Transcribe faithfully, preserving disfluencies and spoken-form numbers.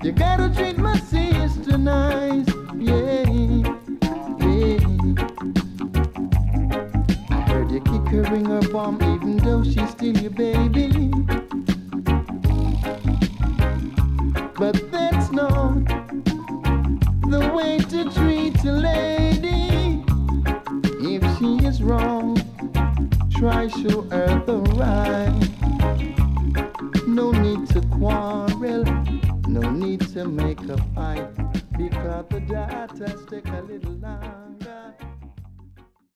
You gotta treat my sister nice, yeah, yeah. I heard you kick her in her palm even though she's still your baby. But that's not the way to treat a lady. If she is wrong, try show her the right. No need to quarrel, no need to make a fight, because the daughters take a little life.